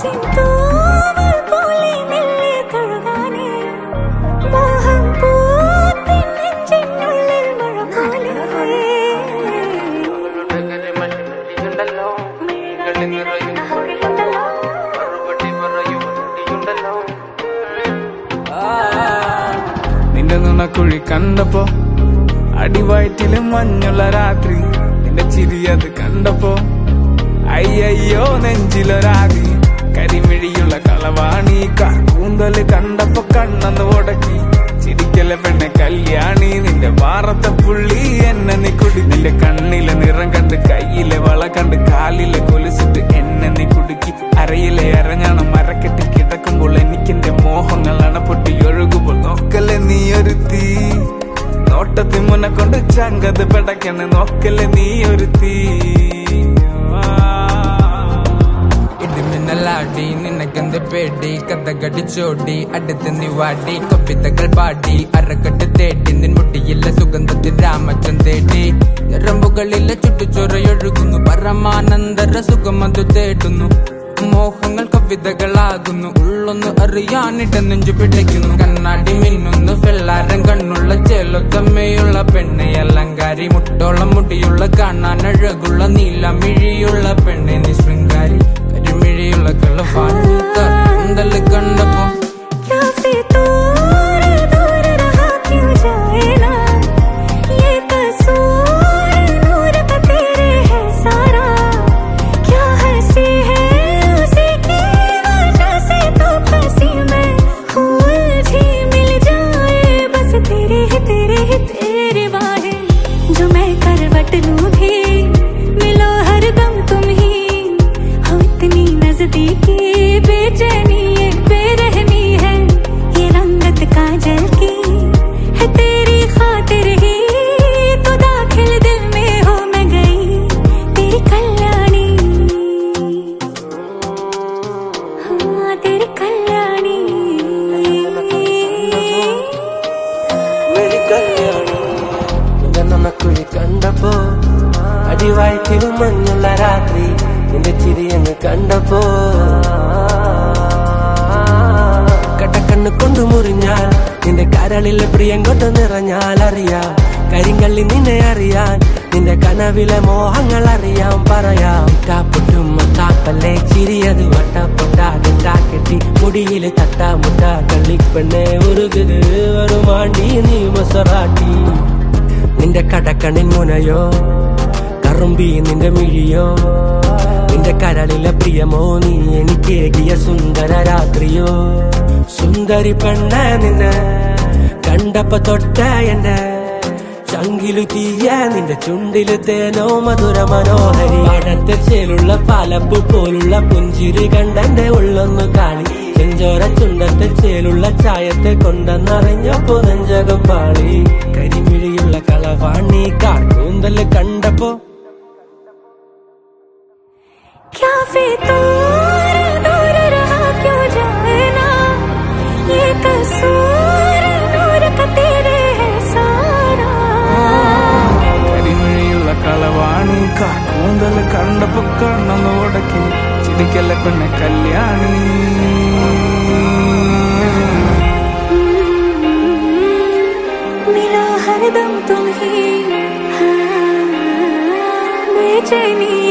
किंतु बोली मिले कड़गाने मोहम पूते നെഞ്ചിനുള്ളിൽ മഴ പോലെ നിന്റെ നുണക്കുഴി കണ്ടപ്പോ അടിവയറ്റില് മഞ്ഞുള്ള രാത്രി നിന്റെ ചിരി അത് കണ്ടപ്പോ അയ്യോ നെഞ്ചിലൊരാകി കരിമിഴിയുള്ള കളവാണി കൂന്തല് കണ്ടപ്പോ കണ്ണന്ന് ഉടക്കി ചിരിക്കല പെണ്ണെ കല്യാണി നിന്റെ വാറത്തെ പുള്ളി എന്നെ നീ കുടി നിന്റെ കണ്ണിലെ നിറം കണ്ട് കയ്യിലെ വള കണ്ട് കാലിലെ കൊലുസിട്ട് എന്നെ നീ കുടുക്കി അരയിലെ അരഞ്ഞാണം മരക്കെട്ടി കിടക്കുമ്പോൾ എനിക്കെന്റെ മോഹങ്ങൾ അണപ്പൊട്ടി ഒഴുകുമ്പോൾ നോക്കല്ലേ നീ ഒരു തീ നോട്ടത്തി മുന്നെ കൊണ്ട് ചങ്കത് പെടക്കന്ന് നോക്കല്ലേ നീ ഒരു തീ ഇടിമിന്നലാടി നിനക്കെന്ത് പേടി കഥകടിച്ചോടി അടുത്ത് നീ വാടി കവിതകൾ പാടി അരക്കെട്ട് തേടി നിൻ മുട്ടിയില്ല സുഗന്ധത്തിൽ രാമച്ചൻ തേടി ഞരമ്പുകളിലെ ചുട്ടുചൊറയൊഴുകുന്നു പരമാനന്ദര സുഖമതു തേടുന്നു മോഹങ്ങൾ കവിതകളാകുന്നു ഉള്ളൊന്ന് അറിയാനിട നെഞ്ചു പിടിക്കുന്നു കണ്ണാടി മിന്നുന്നു വെള്ളാരം കണ്ണുള്ള ചേലൊത്തമ്മയുള്ള പെണ്ണെ അലങ്കാരി മുട്ടോളം മുടിയുള്ള കാണാൻ അഴകുള്ള നീലമിഴിയുള്ള പെണ്ണെ നീ ശൃംഗാരി കരിമിഴിയുള്ള കളവാണി കൂന്തല് കണ്ടപ്പോ നുണക്കുഴി കണ്ടപ്പോ അടിവായത്തില് മഞ്ഞുള്ള രാത്രി നിന്റെ ചിരിയെന്ന് കണ്ടപ്പോ കടക്കണ്ണ് കൊണ്ടു മുറിഞ്ഞാൽ നിന്റെ കരളിലെ പ്രിയം കൊണ്ട് നിറഞ്ഞാൽ അറിയാം കരിങ്കള്ളി നിന്നെ അറിയാൻ നിന്റെ കനവിലെ മോഹങ്ങൾ അറിയാം പറയാം കാപ്പൊട്ടും കാപ്പല്ലേ ചിരിയത് വട്ടപ്പൊട്ടാകെട്ടി മുടിയില് തട്ടാമുട്ട കള്ളിപ്പെണ്ണെ ഉരുകുത് വരുമാണ്ടി നീ മൊസറാട്ടി നിന്റെ കടക്കണിൻ മുനയോ കറുമ്പി നിന്റെ മിഴിയോ നിന്റെ കരളിലെ പ്രിയമോ നീ എനിക്കേകിയ സുന്ദര രാത്രിയോ സുന്ദരി പെണ്ണ നിന്നെ കണ്ടപ്പോ തൊട്ട എന്റെ ചങ്കിലു തീയ നിന്റെ ചുണ്ടില് തേനോ മധുര മനോഹരി പാടത്തെ ചേലുള്ള പാലപ്പു പോലുള്ള പുഞ്ചിരി കണ്ടെന്റെ ഉള്ളൊന്നു കാളി ചെഞ്ചോര ചുണ്ടത്തെ ചേലുള്ള ചായത്തെ കൊണ്ടെന്നറിഞ്ഞപ്പോ നെഞ്ചകം പാളി കരിമിഴിയുള്ള കളവാണി കാർക്കൂന്തല് കണ്ടപ്പോ കരിമിഴിയുള്ള കളവാണി കാർക്കൂന്തല് കണ്ടപ്പോ കണ്ണൊന്ന് ഉടക്കി ചിരിക്കല പെണ്ണെ കല്യാണി मिला हरदम तुम ही बेचैनी